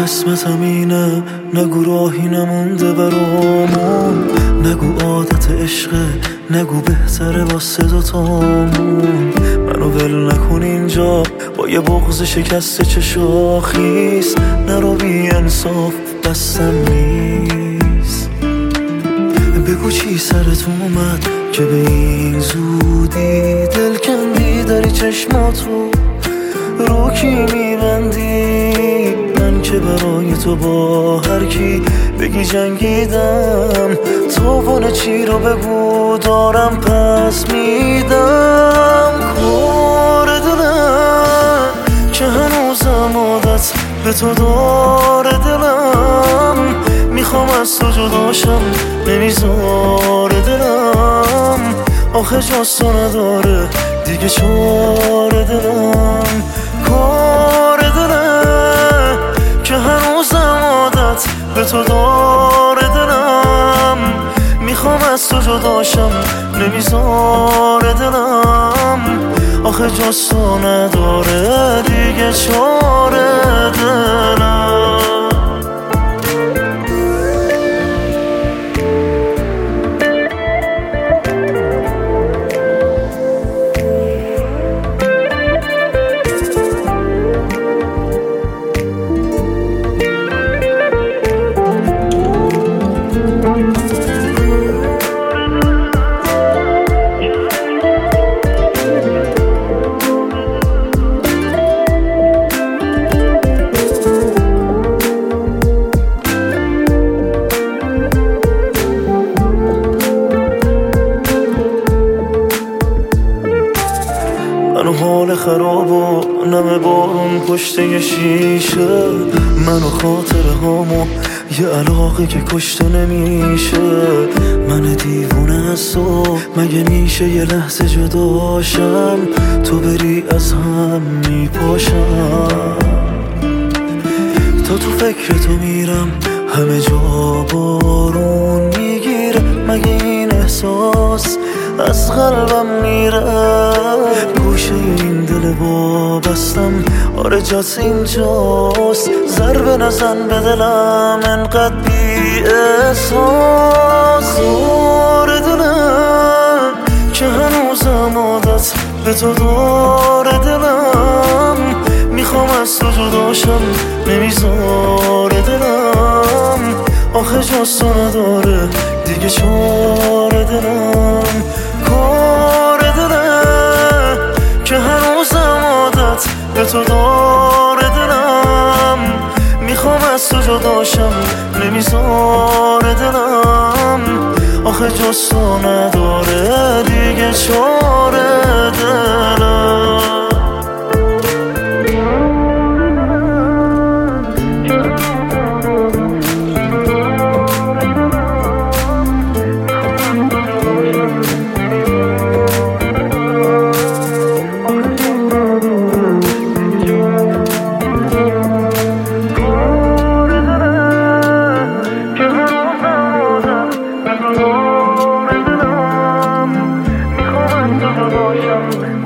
قسمتم اینه، نگو راهی نمونده برامون، نگو عادت عشقه، نگو بهتره واسه دوتامون. منو ول نکن اینجا با یه بغض شکسته چه شاخیست، نرو بی انصاف دستم نیست. بگو چی سرت اومد که به این زودی دل کندی داری چشماتو رو کی میبندی؟ من که برای تو با هر کی بگی جنگیدم، توان چی رو بگو دارم پس میدم. کار دلم که هنوزم عادت به تو داره، دلم میخوام از تو جداشم نمیذاره دلم، آخه جز تو نداره دیگه چاره دلم. کار دلم که هنوزم عادت به تو داره، دلم میخوام از تو جداشم نمیذاره دلم، آخه جز تو نداره دیگه چاره دلم. منو حال خراب و نم بارون پشته شیشه، منو خاطره هامو یه علاقه که کشته نمیشه. من دیوونه از تو مگه میشه یه لحظه جداشم، تو بری از هم میپاشم. تا تو فکر تو میرم همه جا بارون میگیره، مگه این احساس از قلبم میره؟ گوشه این دل وابستم آره جات اینجاست، ضربه نزن به دلم انقدر بی احساس. آره دلم که هنوزم عادت به تو داره، دلم میخوام از تو جداشم نمیذاره دلم، آخه جز تو نداره دیگه چاره دلم. کار دلم که هنوزم عادت به تو داره، دلم میخوام از تو جداشم نمیذاره دلم، آخه جز تو نداره دیگه چاره دلم. Emotion